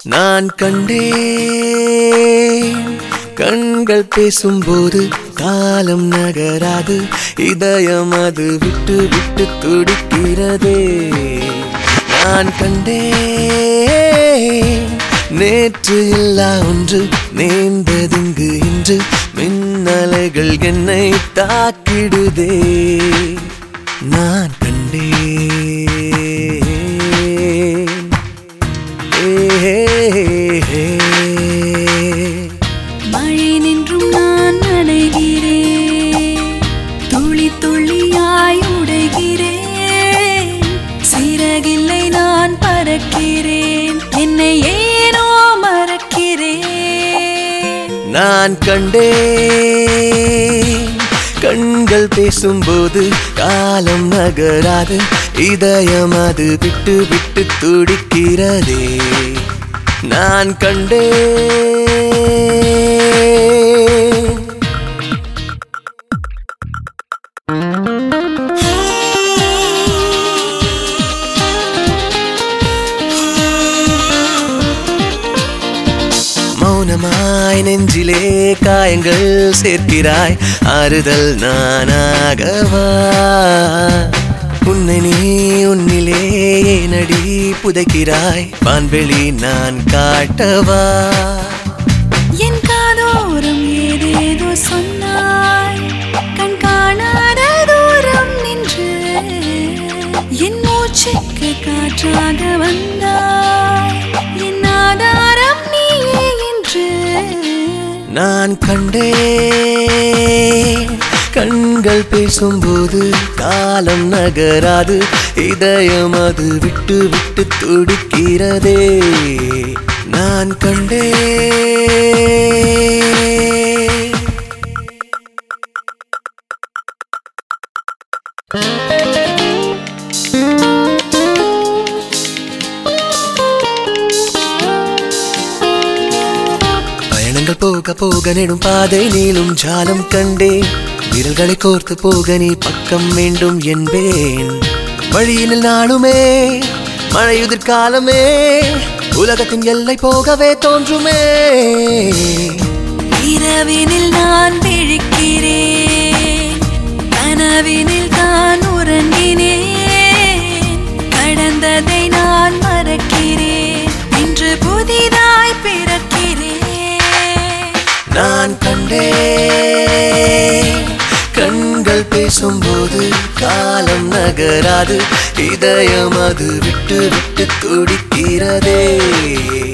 நான் கண்டேன் கண்கள் பேசும்போது காலம் நகராது இதயம் அது விட்டு விட்டு துடிக்கிறதே நான் கண்டேன் நேற்று இல்லா ஒன்று நேர்ந்ததுங்கு இன்று மின்னலைகள் என்னை தாக்கிடுதே நான் கண்டேன் மழை நின்றும் நான் நனைகிறேன் துளி துளியாய் உடைகிறேன் சிறகில்லை நான் பறக்கிறேன் என்னை ஏனோ மறக்கிறேன் நான் கண்டேன் கண்கள் பேசும்போது காலம் நகராது இதயம் அது விட்டு விட்டு துடிக்கிறதே நான் கண்டேன் மௌனமாய் நெஞ்சிலே காயங்கள் சேர்க்கிறாய் ஆறுதல் நானாகவா உன்னை நீ உன்னிலே ஏனடி புதைக்கிறாய் வான்வெளி நான் காட்டவா என் காதோரம் ஏதேதோ சொன்னாய் கண் காணாத தூரம் நின்று என் மூச்சுக்கு காற்றாக வந்தாய் என் ஆதாரம் நீயே என்று நான் கண்டேன் கண்கள் பேசும்போது காலம் நகராது இதயம் அது விட்டு விட்டு துடிக்கிறதே நான் கண்டேன் பயணங்கள் போக போக நெடும் பாதை நீளும் ஜாலம் கண்டேன் விரல்களை கோர்த்து போக நீ பக்கம் வேண்டும் என்பேன் வழியினில் நாளுமே மழையுதிர் காலமே உலகத்தின் எல்லை போகவே தோன்றுமே இரவினில் நான் விழிக்கிறேன் கனவினில் தான் உறங்கினேன் கடந்ததை நான் மறக்கிறேன் இன்று புதிதாய் பிறக்கிறேன் நான் கண்டேன் கண்கள் பேசும்போது காலம் நகராது இதயம் அது விட்டு விட்டு துடிக்கிறதே